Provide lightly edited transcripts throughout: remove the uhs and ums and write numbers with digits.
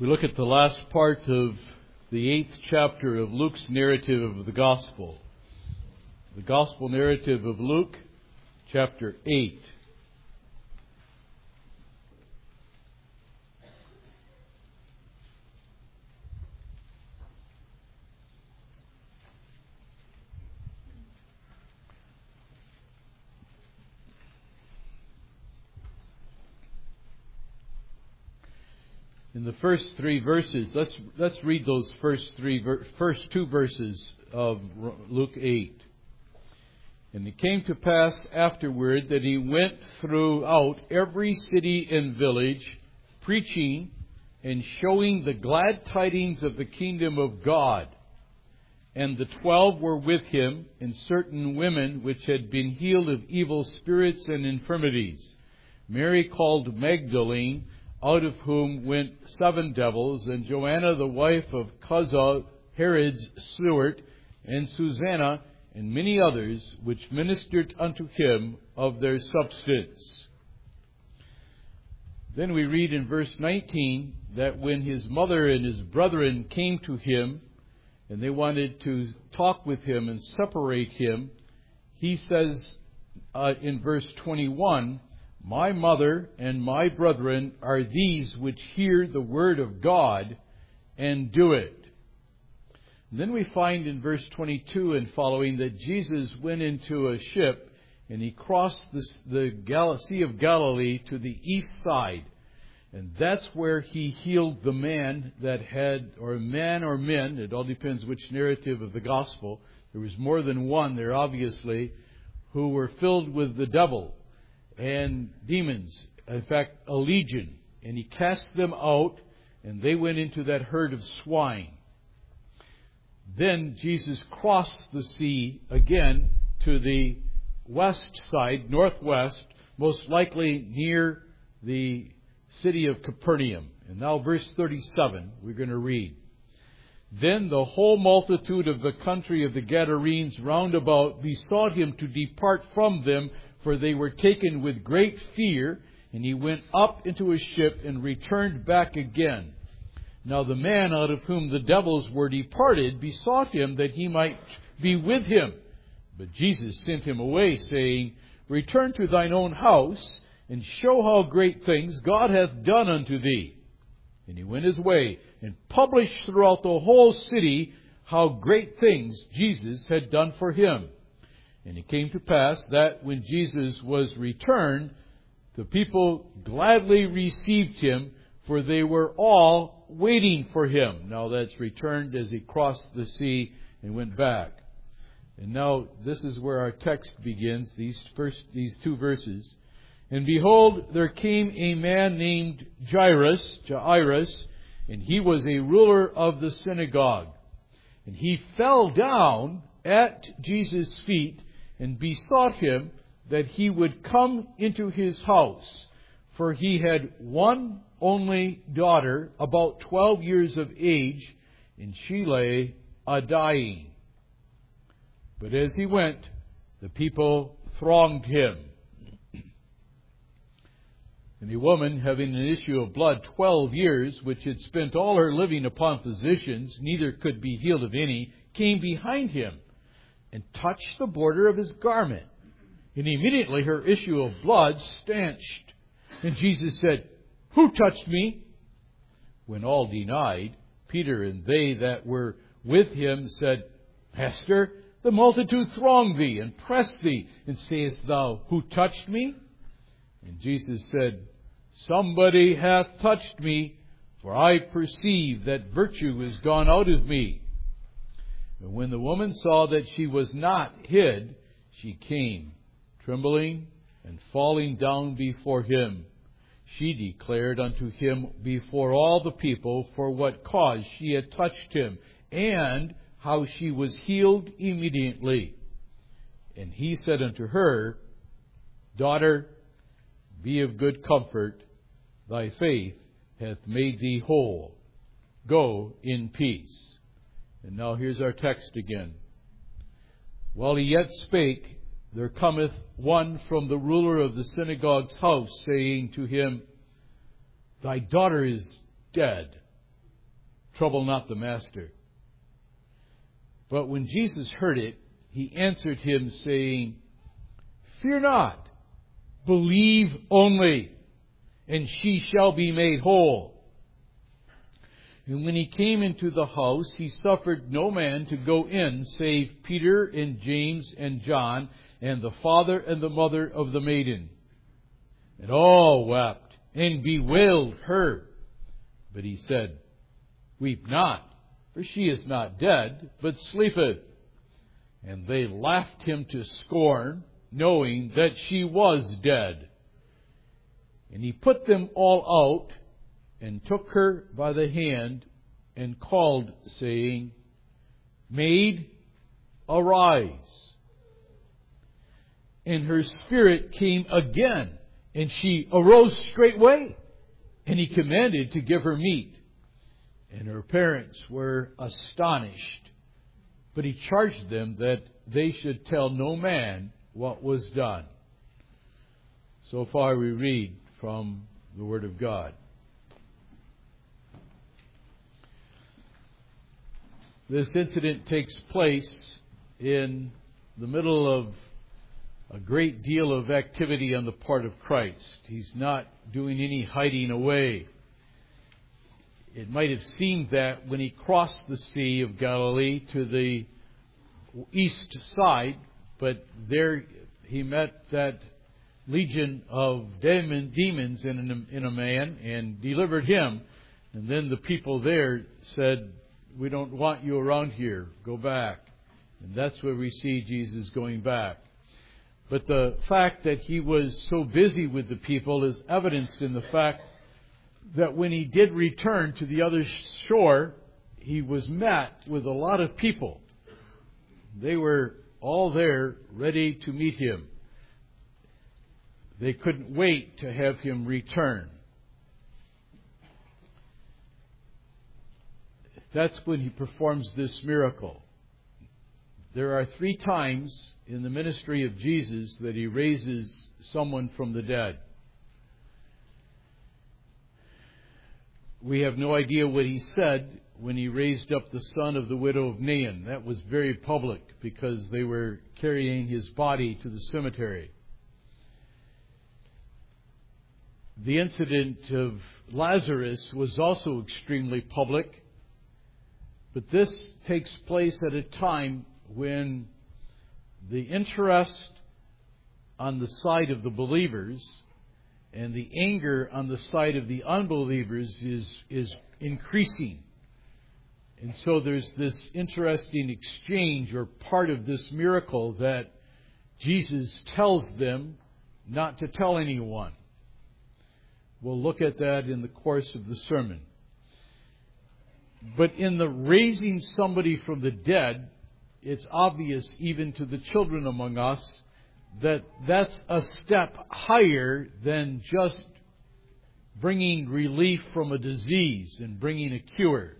We look at the last part of the 8th chapter of Luke's narrative of the Gospel. The Gospel narrative of Luke, chapter 8. In the first three verses, let's read those first two verses of Luke 8. And it came to pass afterward that he went throughout every city and village, preaching and showing the glad tidings of the kingdom of God. And the 12 were with him, and certain women which had been healed of evil spirits and infirmities. Mary called Magdalene, out of whom went 7 devils, and Joanna the wife of Chuza, Herod's steward, and Susanna, and many others, which ministered unto him of their substance. Then we read in verse 19 that when his mother and his brethren came to him, and they wanted to talk with him and separate him, he says in verse 21, "My mother and my brethren are these which hear the word of God and do it." And then we find in verse 22 and following that Jesus went into a ship and he crossed the Sea of Galilee to the east side. And that's where he healed the man that had, or man or men, it all depends which narrative of the gospel. There was more than one there, obviously, who were filled with the devil and demons, in fact, a legion. And he cast them out, and they went into that herd of swine. Then Jesus crossed the sea again to the west side, northwest, most likely near the city of Capernaum. And now verse 37, we're going to read. Then the whole multitude of the country of the Gadarenes round about besought him to depart from them, for they were taken with great fear, and he went up into a ship and returned back again. Now the man out of whom the devils were departed besought him that he might be with him. But Jesus sent him away, saying, "Return to thine own house, and show how great things God hath done unto thee." And he went his way, and published throughout the whole city how great things Jesus had done for him. And it came to pass that when Jesus was returned, the people gladly received him, for they were all waiting for him. Now that's returned as he crossed the sea and went back. And now this is where our text begins, these two verses. "And behold, there came a man named Jairus, and he was a ruler of the synagogue. And he fell down at Jesus' feet and besought him that he would come into his house. For he had one only daughter, about 12 years of age, and she lay a-dying. But as he went, the people thronged him. And a woman having an issue of blood 12 years, which had spent all her living upon physicians, neither could be healed of any, came behind him and touched the border of his garment. And immediately her issue of blood stanched. And Jesus said, "Who touched me?" When all denied, Peter and they that were with him said, "Master, the multitude throng thee and press thee, and sayest thou, Who touched me?" And Jesus said, "Somebody hath touched me, for I perceive that virtue is gone out of me." And when the woman saw that she was not hid, she came, trembling and falling down before him. She declared unto him before all the people for what cause she had touched him, and how she was healed immediately. And he said unto her, "Daughter, be of good comfort, thy faith hath made thee whole. Go in peace." And now here's our text again. "While he yet spake, there cometh one from the ruler of the synagogue's house, saying to him, Thy daughter is dead. trouble not the master. But when Jesus heard it, he answered him, saying, Fear not, believe only, and she shall be made whole. And when he came into the house, he suffered no man to go in, save Peter and James and John, and the father and the mother of the maiden. And all wept and bewailed her. But he said, Weep not, for she is not dead, but sleepeth. And they laughed him to scorn, knowing that she was dead. And he put them all out, and took her by the hand, and called, saying, Maid, arise. And her spirit came again, and she arose straightway. And he commanded to give her meat. And her parents were astonished. But he charged them that they should tell no man what was done. So far we read from the Word of God. This incident takes place in the middle of a great deal of activity on the part of Christ. He's not doing any hiding away. It might have seemed that when he crossed the Sea of Galilee to the east side, but there he met that legion of demons in a man and delivered him. And then the people there said, We don't want you around here. Go back. And that's where we see Jesus going back. But the fact that he was so busy with the people is evidenced in the fact that when he did return to the other shore, he was met with a lot of people. They were all there ready to meet him. They couldn't wait to have him return. That's when he performs this miracle. There are 3 times in the ministry of Jesus that he raises someone from the dead. We have no idea what he said when he raised up the son of the widow of Nain. That was very public because they were carrying his body to the cemetery. The incident of Lazarus was also extremely public, but this takes place at a time when the interest on the side of the believers and the anger on the side of the unbelievers is increasing. And so there's this interesting exchange or part of this miracle that Jesus tells them not to tell anyone. We'll look at that in the course of the sermon. But in the raising somebody from the dead, it's obvious even to the children among us that that's a step higher than just bringing relief from a disease and bringing a cure.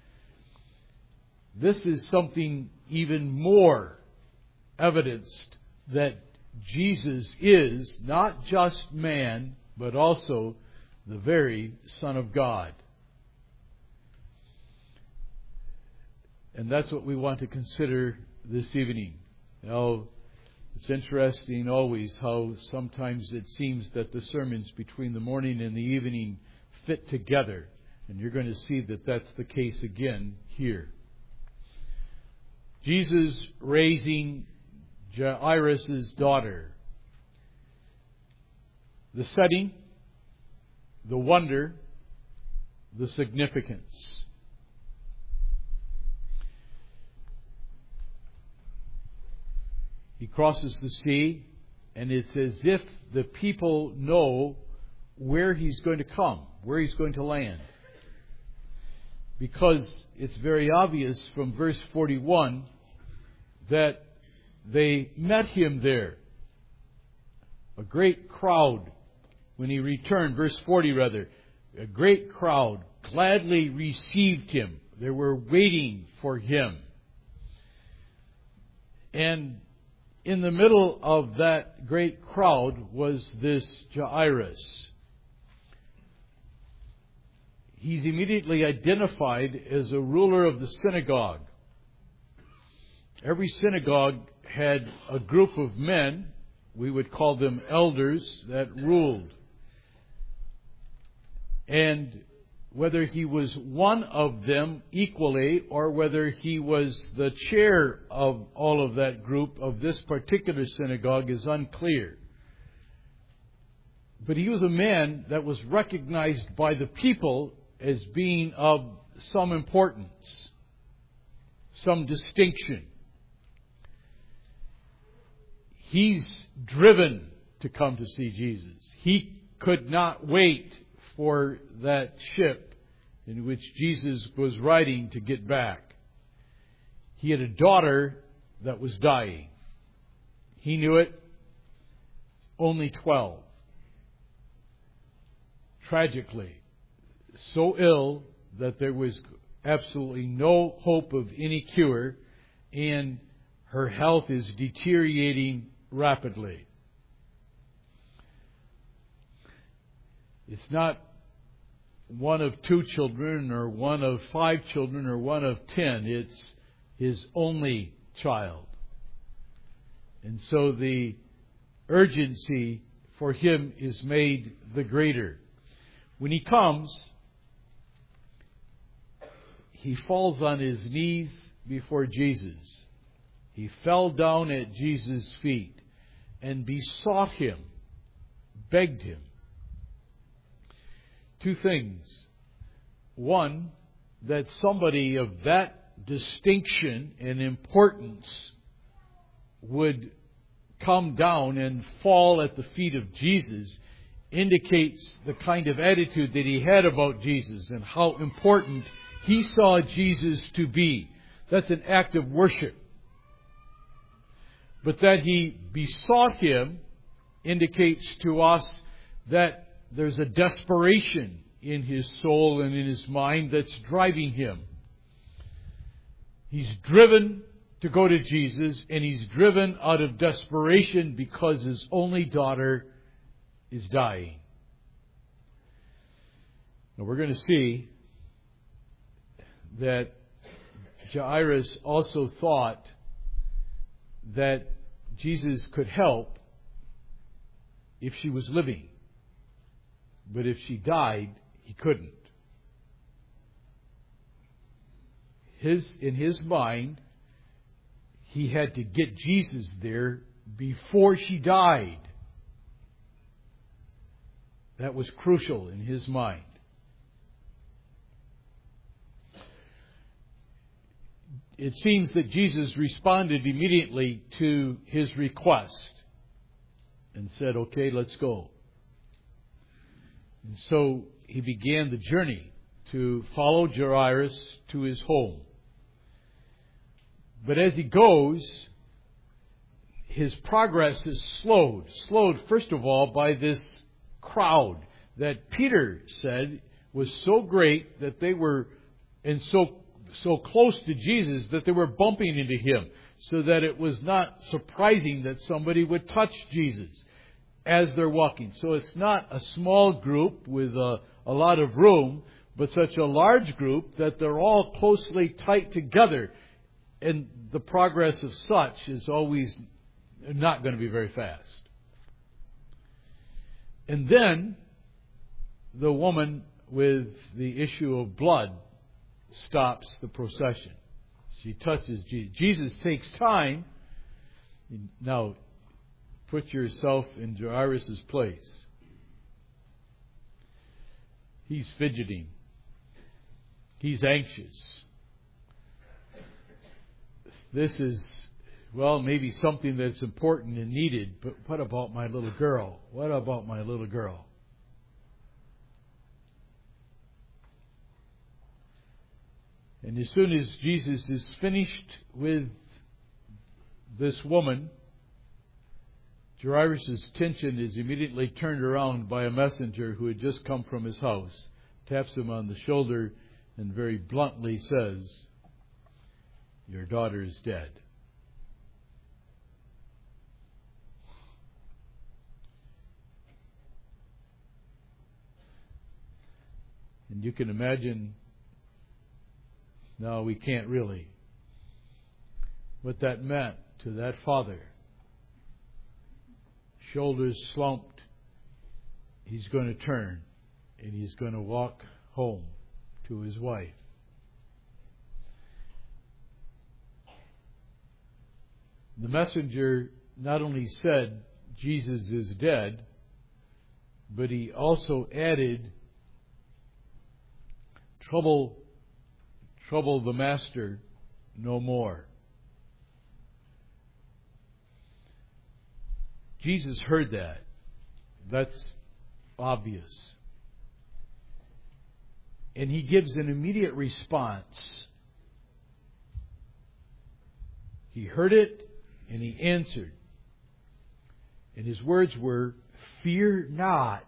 This is something even more evidenced that Jesus is not just man, but also the very Son of God. And that's what we want to consider this evening. Now, it's interesting always how sometimes it seems that the sermons between the morning and the evening fit together. And you're going to see that that's the case again here. Jesus raising Jairus' daughter. The setting, the wonder, the significance. He crosses the sea, and it's as if the people know where he's going to come, where he's going to land. Because it's very obvious from verse 41 that they met him there. A great crowd, when he returned, verse 40 rather, a great crowd gladly received him. They were waiting for him. And in the middle of that great crowd was this Jairus. he's immediately identified as a ruler of the synagogue. Every synagogue had a group of men, we would call them elders, that ruled. And whether he was one of them equally or whether he was the chair of all of that group of this particular synagogue is unclear. But he was a man that was recognized by the people as being of some importance, some distinction. He's driven to come to see Jesus. He could not wait for that ship in which Jesus was riding to get back. He had a daughter that was dying. He knew it, only 12. Tragically, so ill that there was absolutely no hope of any cure, and her health is deteriorating rapidly. It's not one of 2 children or one of 5 children or one of 10. It's his only child. And so the urgency for him is made the greater. When he comes, he falls on his knees before Jesus. He fell down at Jesus' feet and besought him, begged him. 2 things. One, that somebody of that distinction and importance would come down and fall at the feet of Jesus indicates the kind of attitude that he had about Jesus and how important he saw Jesus to be. That's an act of worship. But that he besought him indicates to us that there's a desperation in his soul and in his mind that's driving him. He's driven to go to Jesus, and he's driven out of desperation because his only daughter is dying. Now we're going to see that Jairus also thought that Jesus could help if she was living. But if she died, he couldn't. In his mind, he had to get Jesus there before she died. That was crucial in his mind. It seems that Jesus responded immediately to his request and said, "Okay, let's go." And so he began the journey to follow Jairus to his home. But as he goes, his progress is slowed. Slowed, first of all, by this crowd that Peter said was so great that they were, and so close to Jesus that they were bumping into him, so that it was not surprising that somebody would touch Jesus as they're walking. So it's not a small group with a lot of room, but such a large group that they're all closely tight together. And the progress of such is always not going to be very fast. And then the woman with the issue of blood stops the procession. She touches Jesus. Jesus takes time. Now, put yourself in Jairus' place. He's fidgeting. He's anxious. This is, well, maybe something that's important and needed, but what about my little girl? What about my little girl? And as soon as Jesus is finished with this woman, Jairus' attention is immediately turned around by a messenger who had just come from his house, taps him on the shoulder, and very bluntly says, "Your daughter is dead." And you can imagine, no, we can't really, what that meant to that father. Shoulders slumped. He's going to turn and he's going to walk home to his wife. The messenger not only said Jesus is dead, but he also added, trouble the master no more. Jesus heard that. That's obvious. And he gives an immediate response. He heard it and he answered. And his words were, "Fear not.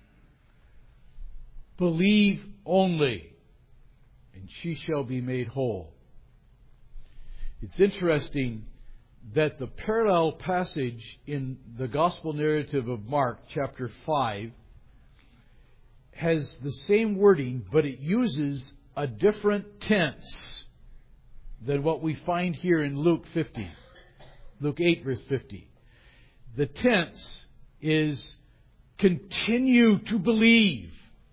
Believe only, and she shall be made whole." It's interesting that the parallel passage in the Gospel narrative of Mark, chapter 5, has the same wording, but it uses a different tense than what we find here in Luke 50. Luke 8, verse 50. The tense is continue to believe.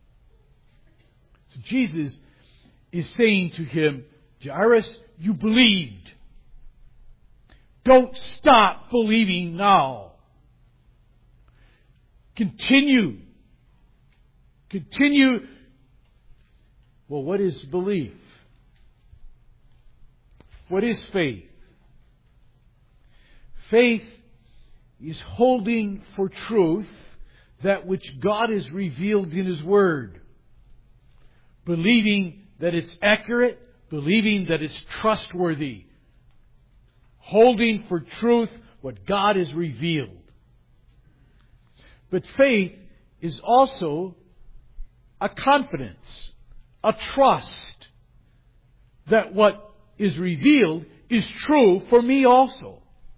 So Jesus is saying to him, Jairus, you believed. Don't stop believing now. Continue. Continue. Well, what is belief? What is faith? Faith is holding for truth that which God has revealed in His Word. Believing that it's accurate, believing that it's trustworthy. Holding for truth what God has revealed. But faith is also a confidence, a trust that what is revealed is true for me also.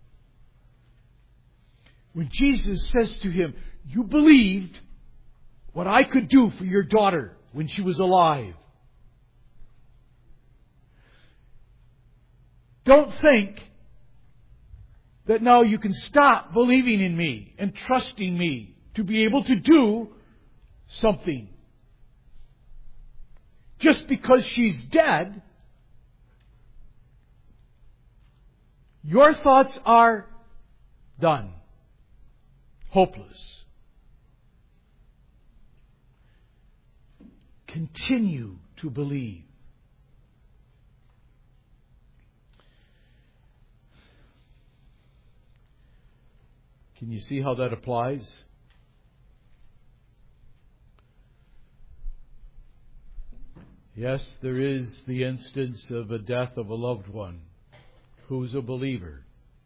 When Jesus says to him, you believed what I could do for your daughter when she was alive. Don't think that now you can stop believing in me and trusting me to be able to do something. Just because she's dead, your thoughts are done. Hopeless. Continue to believe. Can you see how that applies? Yes, there is the instance of a death of a loved one who's a believer.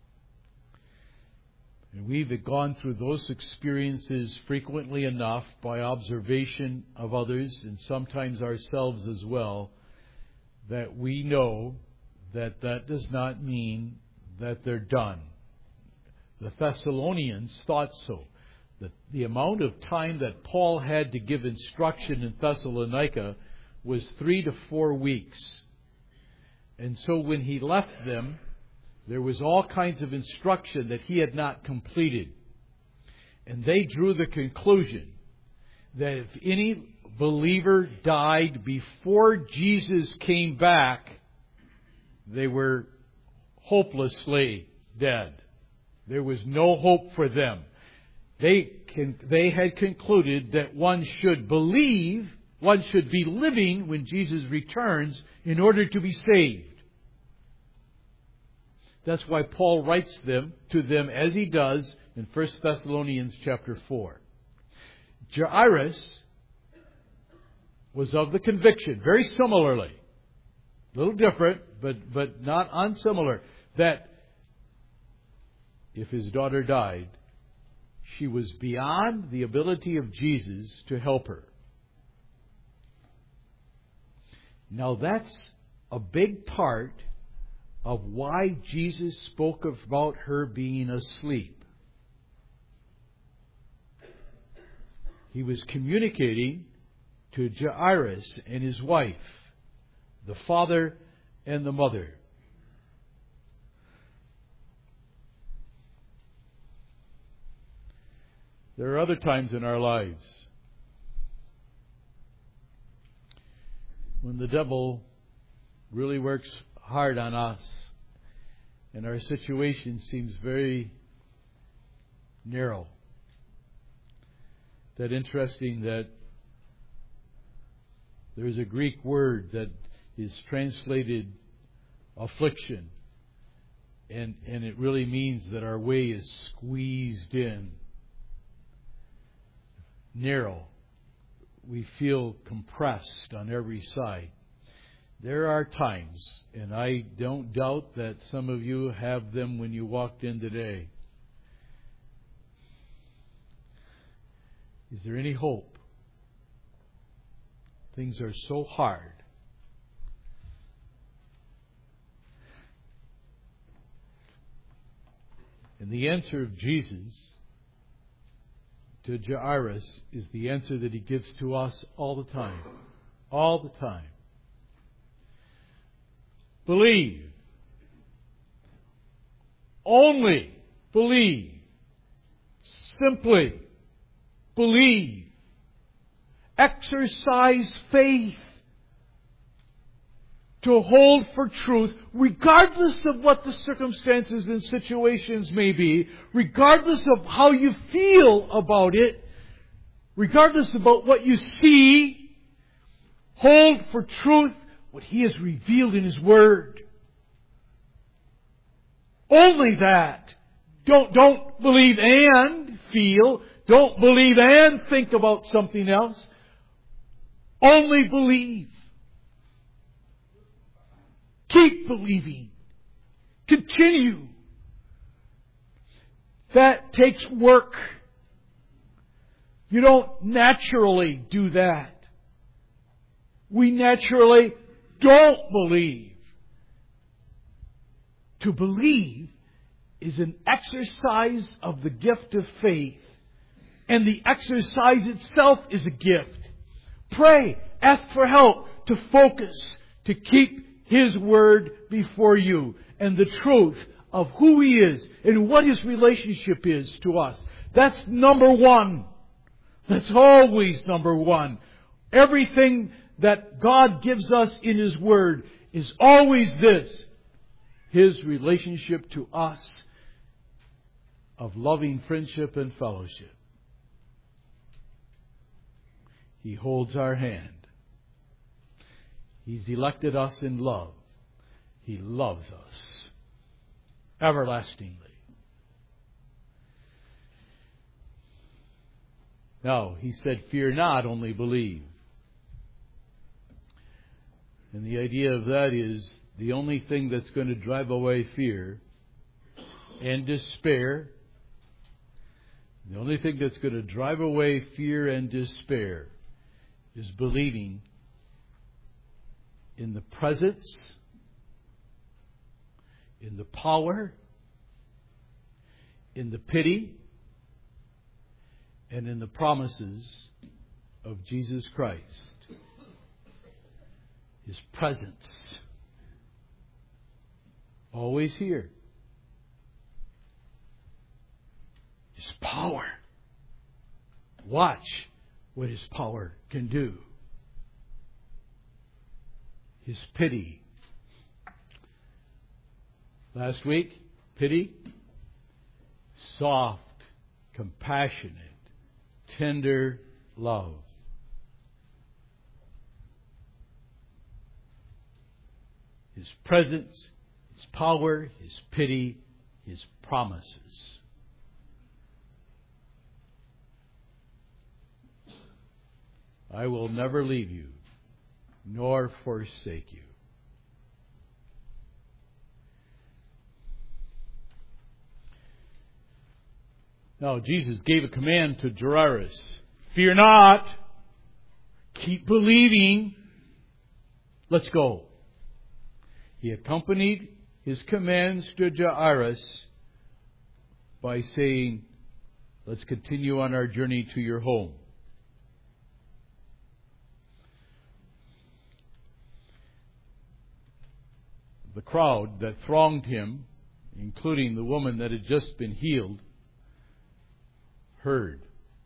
And we've gone through those experiences frequently enough by observation of others and sometimes ourselves as well, that we know that that does not mean that they're done. The Thessalonians thought so. The amount of time that Paul had to give instruction in Thessalonica was 3 to 4 weeks. And so when he left them, there was all kinds of instruction that he had not completed. And they drew the conclusion that if any believer died before Jesus came back, they were hopelessly dead. There was no hope for them. They had concluded that one should believe, one should be living when Jesus returns in order to be saved. That's why Paul writes to them as he does in 1 Thessalonians chapter 4. Jairus was of the conviction, very similarly, a little different, but not unsimilar, that if his daughter died, she was beyond the ability of Jesus to help her. Now that's a big part of why Jesus spoke about her being asleep. He was communicating to Jairus and his wife, the father and the mother. There are other times in our lives when the devil really works hard on us and our situation seems very narrow. That interesting that there's a Greek word that is translated affliction, and it really means that our way is squeezed in, narrow. We feel compressed on every side. There are times, and I don't doubt that some of you have them when you walked in today. Is there any hope? Things are so hard. And the answer of Jesus to Jairus is the answer that He gives to us all the time. All the time. Believe. Only believe. Simply believe. Exercise faith to hold for truth, regardless of what the circumstances and situations may be, regardless of how you feel about it, regardless about what you see. Hold for truth what He has revealed in His Word. Only that. Don't believe and feel. Don't believe and think about something else. Only believe. Keep believing. Continue. That takes work. You don't naturally do that. We naturally don't believe. To believe is an exercise of the gift of faith. And the exercise itself is a gift. Pray. Ask for help to focus. To keep His Word before you. And the truth of who He is. And what His relationship is to us. That's number one. That's always number one. Everything that God gives us in His Word is always this. His relationship to us of loving friendship and fellowship. He holds our hand. He's elected us in love. He loves us everlastingly. Now, He said, fear not, only believe. And the idea of that is the only thing that's going to drive away fear and despair, the only thing that's going to drive away fear and despair is believing in the presence, in the power, in the pity, and in the promises of Jesus Christ. His presence. Always here. His power. Watch what His power can do. His pity. Last week, pity. Soft, compassionate, tender love. His presence, His power, His pity, His promises. I will never leave you, nor forsake you. Now, Jesus gave a command to Jairus. Fear not. Keep believing. Let's go. He accompanied His commands to Jairus by saying, let's continue on our journey to your home. the crowd that thronged him, including the woman that had just been healed, heard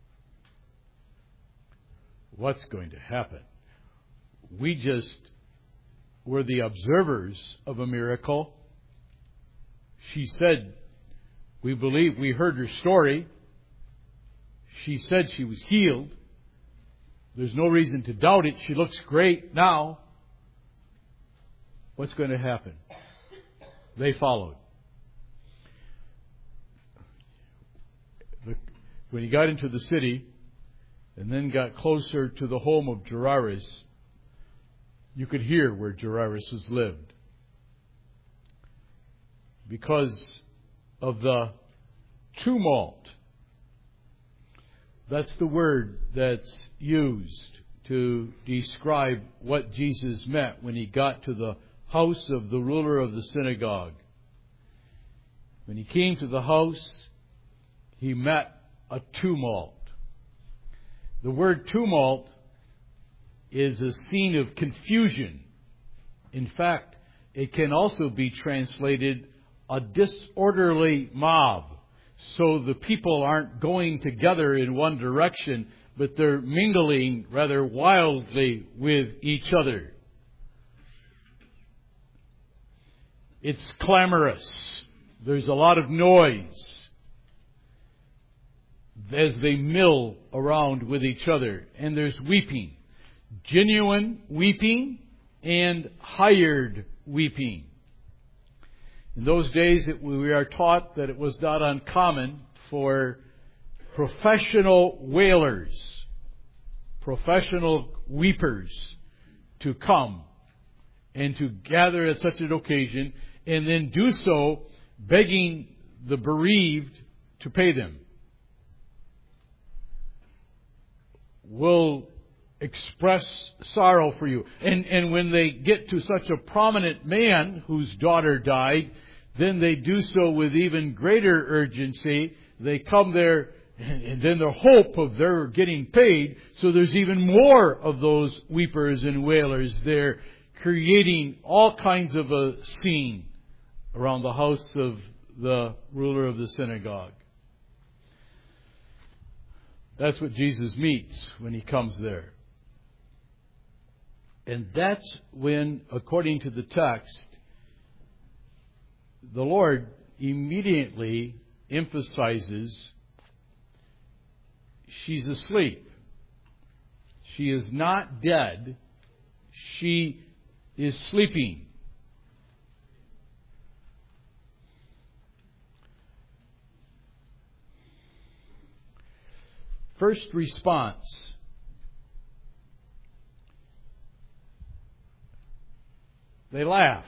what's going to happen. We just were the observers of a miracle. She said, we believe we heard her story. She said she was healed. There's no reason to doubt it. She looks great now. What's going to happen? They followed. When he got into the city and then got closer to the home of Jairus, you could hear where Jairus lived. Because of the tumult. That's the word that's used to describe what Jesus meant when he got to the house of the ruler of the synagogue. When he came to the house, he met a tumult. The word tumult is a scene of confusion. In fact, it can also be translated a disorderly mob. So the people aren't going together in one direction, but they're mingling rather wildly with each other. It's clamorous. There's a lot of noise as they mill around with each other. And there's weeping. Genuine weeping and hired weeping. In those days, we are taught that it was not uncommon for professional wailers, professional weepers to come and to gather at such an occasion and then do so begging the bereaved to pay them. We'll express sorrow for you. And when they get to such a prominent man whose daughter died, then they do so with even greater urgency. They come there and then the hope of their getting paid. So there's even more of those weepers and wailers there, creating all kinds of a scene around the house of the ruler of the synagogue. That's what Jesus meets when he comes there. And that's when, according to the text, the Lord immediately emphasizes she's asleep. She is not dead. She is sleeping. First response. They laughed.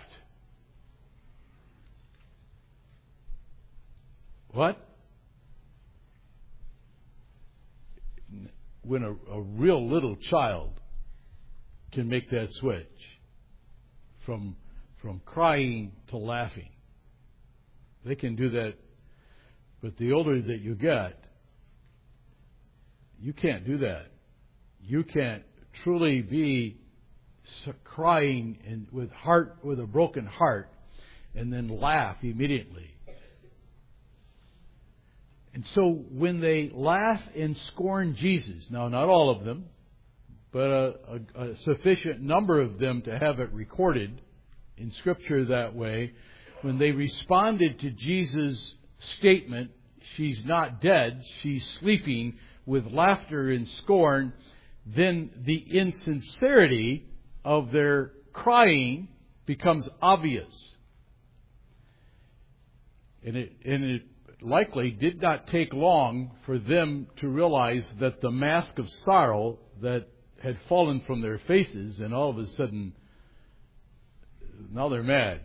What? When a real little child can make that switch from crying to laughing. They can do that, but the older that you get, you can't do that. You can't truly be crying and with a broken heart and then laugh immediately. And so when they laugh and scorn Jesus, now not all of them, but a sufficient number of them to have it recorded in Scripture that way, when they responded to Jesus' statement, she's not dead, she's sleeping, with laughter and scorn, then the insincerity of their crying becomes obvious. And it likely did not take long for them to realize that the mask of sorrow that had fallen from their faces, and all of a sudden, now they're mad.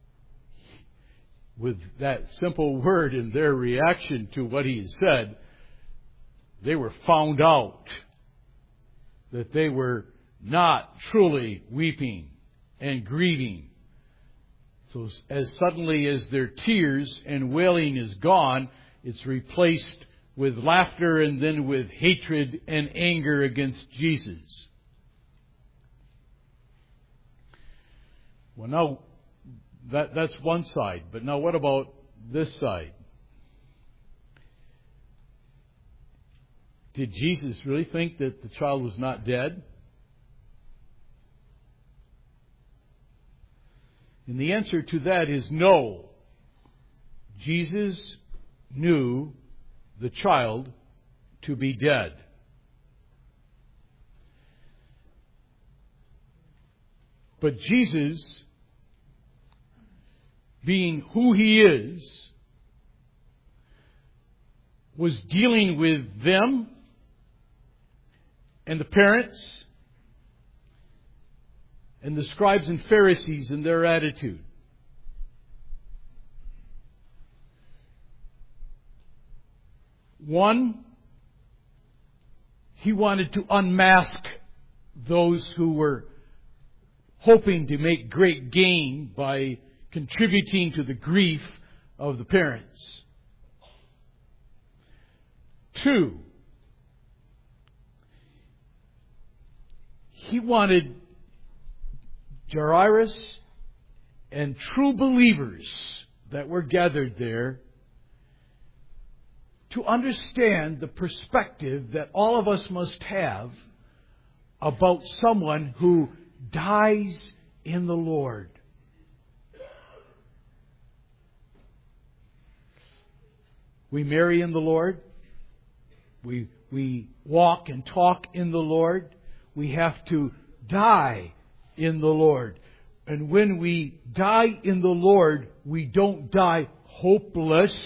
With that simple word and their reaction to what he said, they were found out that they were not truly weeping and grieving. So as suddenly as their tears and wailing is gone, it's replaced with laughter and then with hatred and anger against Jesus. Well, now, That's one side. But now what about this side? Did Jesus really think that the child was not dead? And the answer to that is no. Jesus knew the child to be dead. But Jesus, being who He is, was dealing with them and the parents and the scribes and Pharisees and their attitude. One, He wanted to unmask those who were hoping to make great gain by contributing to the grief of the parents. Two, He wanted Jairus and true believers that were gathered there to understand the perspective that all of us must have about someone who dies in the Lord. We marry in the Lord. We walk and talk in the Lord. We have to die in the Lord. And when we die in the Lord, we don't die hopeless.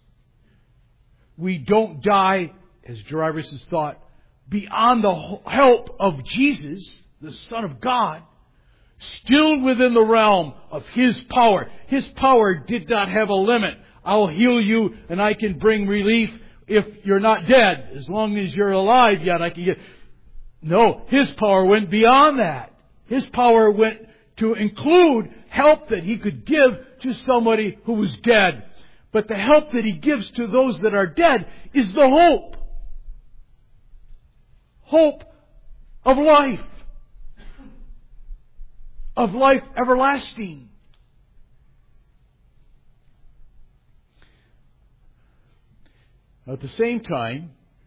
We don't die, as Jairus has thought, beyond the help of Jesus, the Son of God, still within the realm of His power. His power did not have a limit. I'll heal you and I can bring relief if you're not dead. As long as you're alive yet, I can get... No, His power went beyond that. His power went to include help that He could give to somebody who was dead. But the help that He gives to those that are dead is the hope. Hope of life. Of life everlasting. At the same time,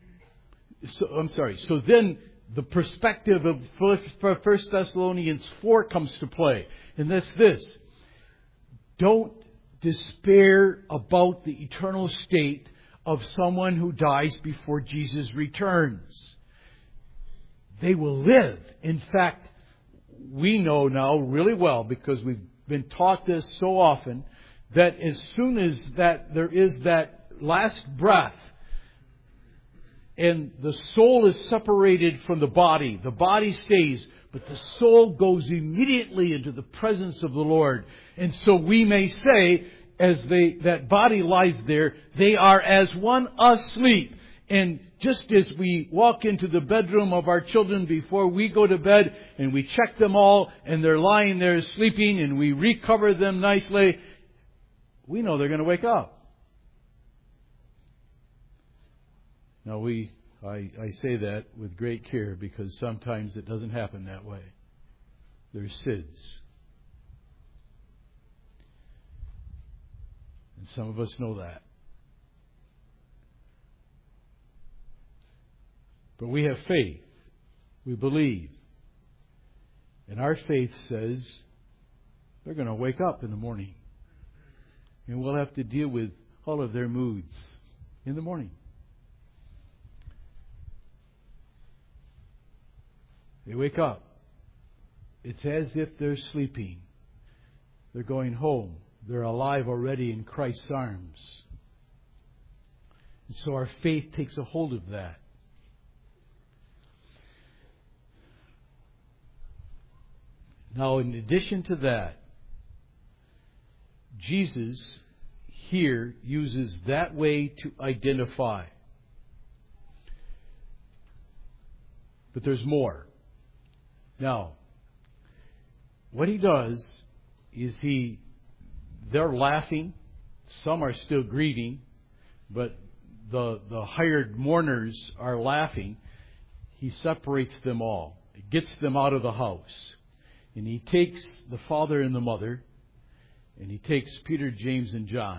so then the perspective of 1 Thessalonians 4 comes to play. And that's this. Don't despair about the eternal state of someone who dies before Jesus returns. They will live. In fact, we know now really well, because we've been taught this so often, that as soon as that there is that last breath and the soul is separated from the body stays, but the soul goes immediately into the presence of the Lord. And so we may say, as that body lies there, they are as one asleep. And just as we walk into the bedroom of our children before we go to bed and we check them all and they're lying there sleeping and we recover them nicely, we know they're going to wake up. Now I say that with great care because sometimes it doesn't happen that way. There's SIDS. And some of us know that. But we have faith. We believe. And our faith says they're going to wake up in the morning. And we'll have to deal with all of their moods in the morning. They wake up. It's as if they're sleeping. They're going home. They're alive already in Christ's arms. And so our faith takes a hold of that. Now, in addition to that, Jesus here uses that way to identify. But there's more. Now, what He does is they're laughing. Some are still grieving, but the hired mourners are laughing. He separates them all. He gets them out of the house. And He takes the father and the mother, And He takes Peter, James, and John.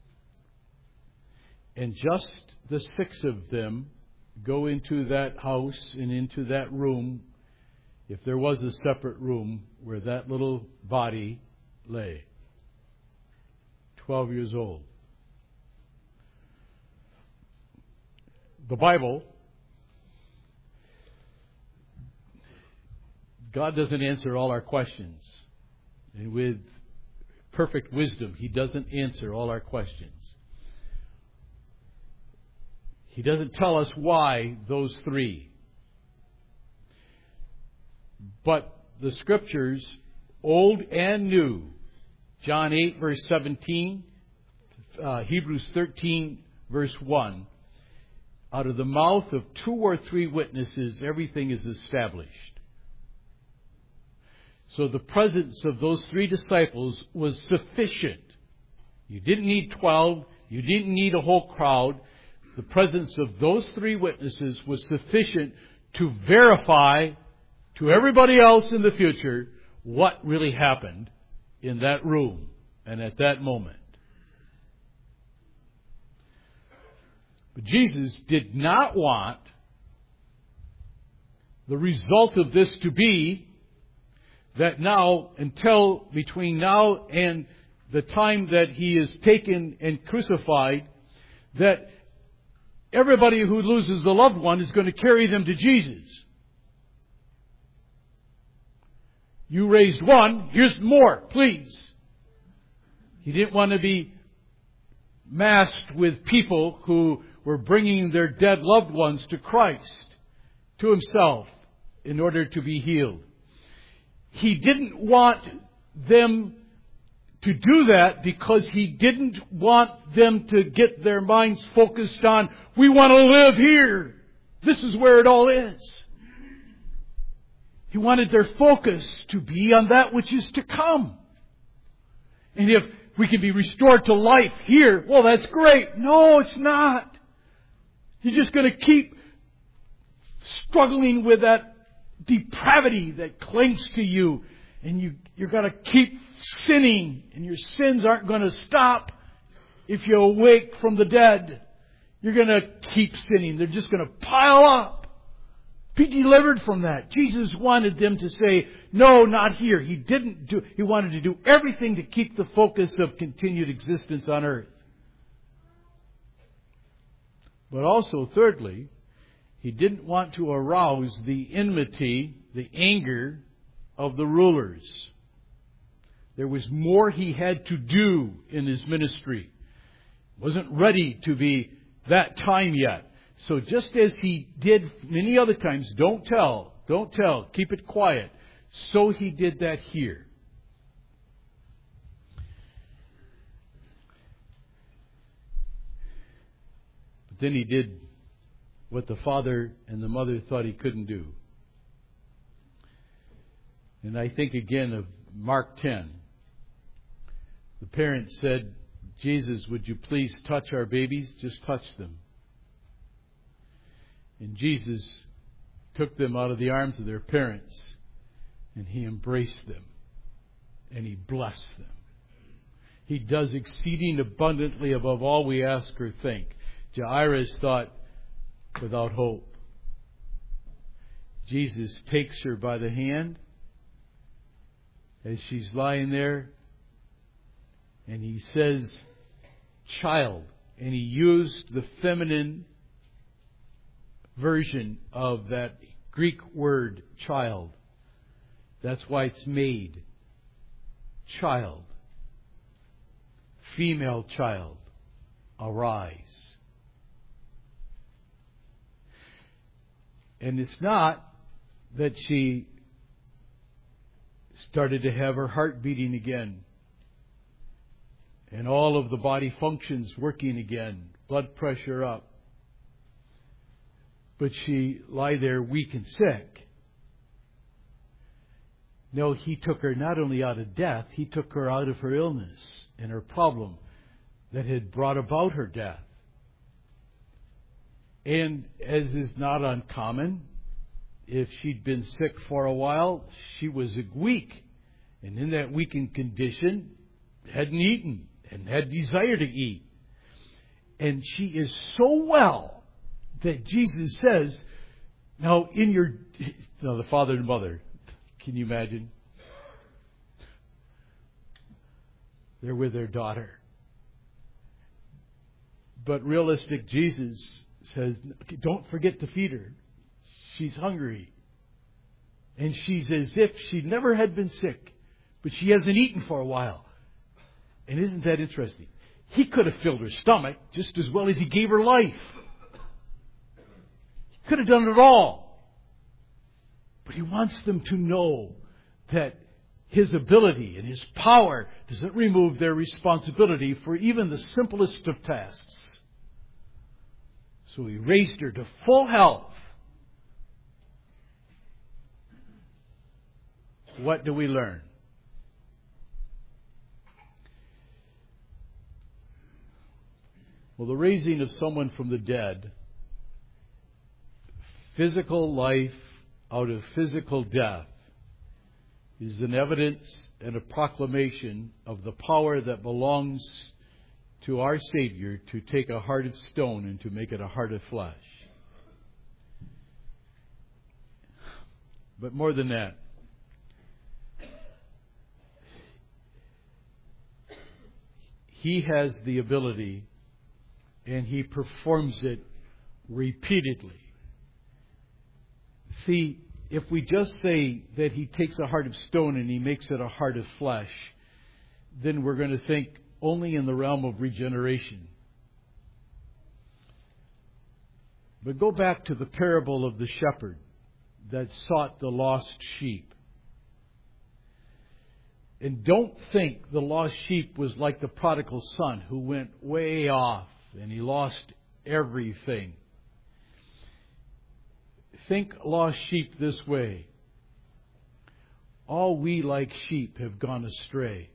And just the 6 of them go into that house and into that room, if there was a separate room, where that little body lay. 12 years old. The Bible, God doesn't answer all our questions. And with perfect wisdom, He doesn't answer all our questions. He doesn't tell us why those 3. But the Scriptures, Old and New, John 8, verse 17, Hebrews 13, verse 1, out of the mouth of 2 or 3 witnesses, everything is established. So the presence of those 3 disciples was sufficient. You didn't need 12. You didn't need a whole crowd. The presence of those 3 witnesses was sufficient to verify to everybody else in the future what really happened in that room and at that moment. But Jesus did not want the result of this to be that now, until between now and the time that He is taken and crucified, that everybody who loses a loved one is going to carry them to Jesus. You raised one, here's more, please. He didn't want to be masked with people who were bringing their dead loved ones to Christ, to Himself, in order to be healed. He didn't want them to do that because He didn't want them to get their minds focused on, we want to live here. This is where it all is. He wanted their focus to be on that which is to come. And if we can be restored to life here, well, that's great. No, it's not. You're just going to keep struggling with that depravity that clings to you. And you're going to keep sinning. And your sins aren't going to stop if you awake from the dead. You're going to keep sinning. They're just going to pile up. Be delivered from that. Jesus wanted them to say, no, not here. He wanted to do everything to keep the focus of continued existence on earth. But also, thirdly, He didn't want to arouse the enmity, the anger of the rulers. There was more He had to do in His ministry. Wasn't ready to be that time yet. So just as He did many other times, don't tell, keep it quiet. So He did that here. But then He did what the father and the mother thought He couldn't do. And I think again of Mark 10. The parents said, Jesus, would you please touch our babies? Just touch them. And Jesus took them out of the arms of their parents and He embraced them and He blessed them. He does exceeding abundantly above all we ask or think. Jairus thought, without hope. Jesus takes her by the hand as she's lying there and He says, child. And He used the feminine version of that Greek word, child. That's why it's maid. Child. Female child. Arise. And it's not that she started to have her heart beating again and all of the body functions working again, blood pressure up. But she lie there weak and sick. No, He took her not only out of death, He took her out of her illness and her problem that had brought about her death. And as is not uncommon, if she'd been sick for a while, she was weak. And in that weakened condition, hadn't eaten and had desire to eat. And she is so well that Jesus says, now the father and mother, can you imagine? They're with their daughter. But realistic Jesus says, don't forget to feed her. She's hungry. And she's as if she never had been sick, but she hasn't eaten for a while. And isn't that interesting? He could have filled her stomach just as well as He gave her life. He could have done it all. But He wants them to know that His ability and His power doesn't remove their responsibility for even the simplest of tasks. So He raised her to full health. What do we learn? Well, the raising of someone from the dead, physical life out of physical death, is an evidence and a proclamation of the power that belongs to our Savior to take a heart of stone and to make it a heart of flesh. But more than that, He has the ability, and He performs it repeatedly. See, if we just say that He takes a heart of stone and He makes it a heart of flesh, then we're going to think only in the realm of regeneration. But go back to the parable of the shepherd that sought the lost sheep. And don't think the lost sheep was like the prodigal son who went way off and he lost everything. Think lost sheep this way. All we like sheep have gone astray.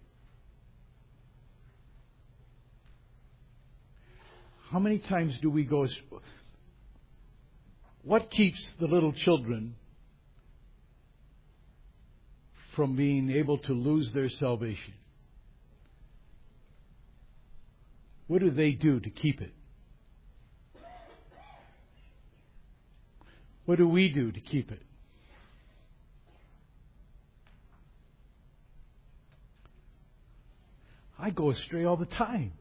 How many times do we go astray? What keeps the little children from being able to lose their salvation? What do they do to keep it? What do we do to keep it? I go astray all the time.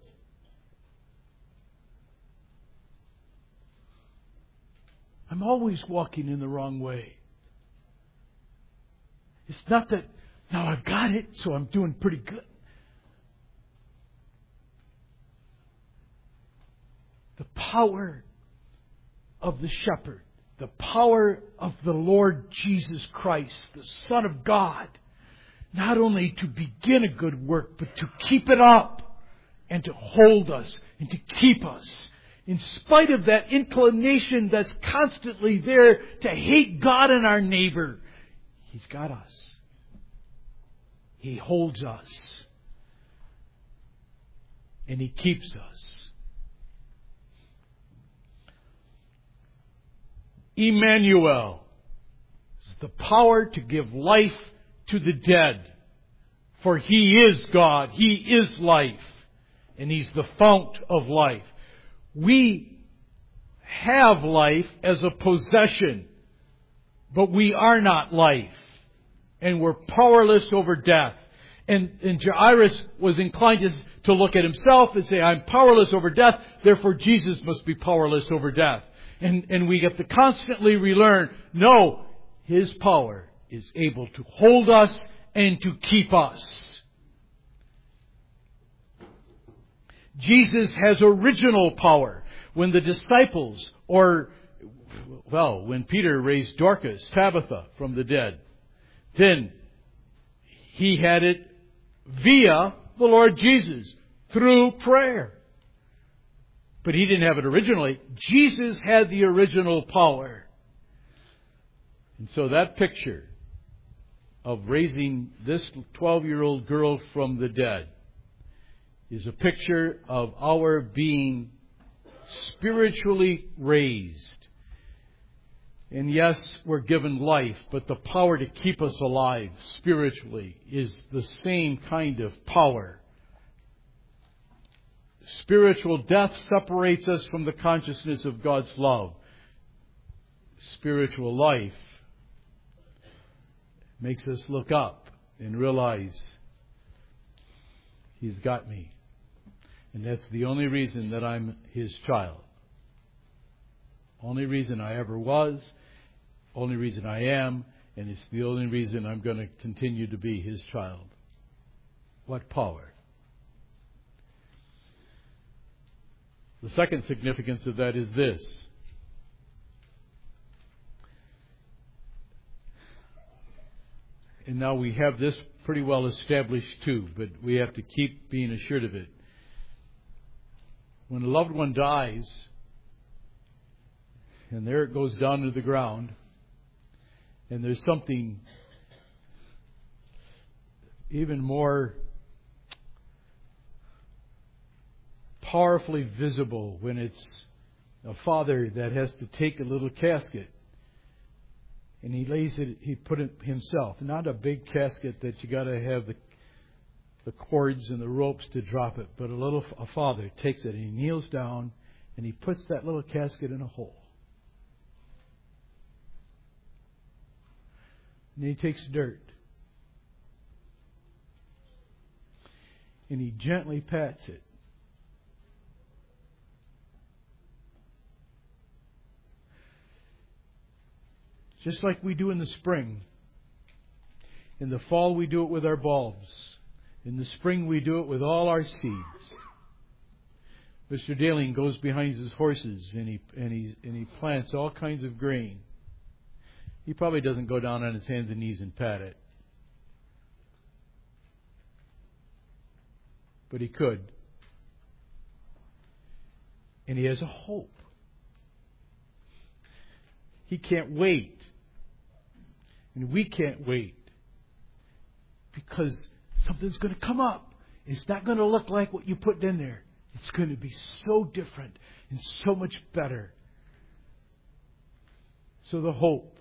I'm always walking in the wrong way. It's not that now I've got it, so I'm doing pretty good. The power of the shepherd, the power of the Lord Jesus Christ, the Son of God, not only to begin a good work, but to keep it up and to hold us and to keep us. In spite of that inclination that's constantly there to hate God and our neighbor, He's got us. He holds us. And He keeps us. Emmanuel is the power to give life to the dead. For He is God. He is life. And He's the fount of life. We have life as a possession, but we are not life. And we're powerless over death. And Jairus was inclined to look at himself and say, I'm powerless over death, therefore Jesus must be powerless over death. And we have to constantly relearn, no, His power is able to hold us and to keep us. Jesus has original power. When the disciples, when Peter raised Dorcas, Tabitha, from the dead, then He had it via the Lord Jesus, through prayer. But He didn't have it originally. Jesus had the original power. And so that picture of raising this 12-year-old girl from the dead is a picture of our being spiritually raised. And yes, we're given life, but the power to keep us alive spiritually is the same kind of power Spiritual death separates us from the consciousness of God's love. Spiritual life makes us look up and realize He's got me. And that's the only reason that I'm His child. Only reason I ever was, only reason I am, and it's the only reason I'm going to continue to be His child. What power! The second significance of that is this. And now we have this pretty well established too, but we have to keep being assured of it. When a loved one dies, and there it goes down to the ground, and there's something even more powerfully visible when it's a father that has to take a little casket and he put it himself, not a big casket that you got to have the cords and the ropes to drop it, but a father takes it and he kneels down and he puts that little casket in a hole. And he takes dirt and he gently pats it. Just like we do in the spring. In the fall we do it with our bulbs. In the spring we do it with all our seeds. Mr. Daling goes behind his horses and he plants all kinds of grain. He probably doesn't go down on his hands and knees and pat it. But he could. And he has a hope. He can't wait. And we can't wait. Because something's going to come up. It's not going to look like what you put in there. It's going to be so different and so much better. So the hope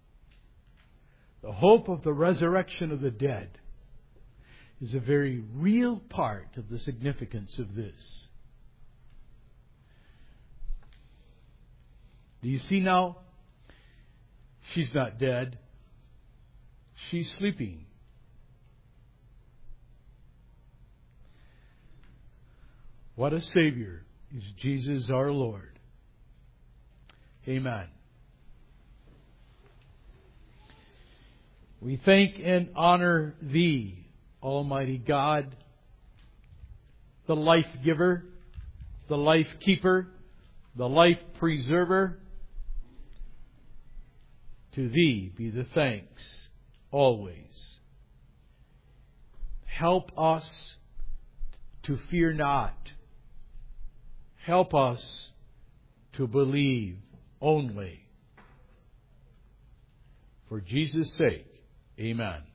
of the resurrection of the dead is a very real part of the significance of this. Do you see now? She's not dead. She's sleeping. What a Savior is Jesus our Lord. Amen. We thank and honor Thee, Almighty God, the life giver, the life keeper, the life preserver. To Thee be the thanks always. Help us to fear not. Help us to believe only. For Jesus' sake, amen.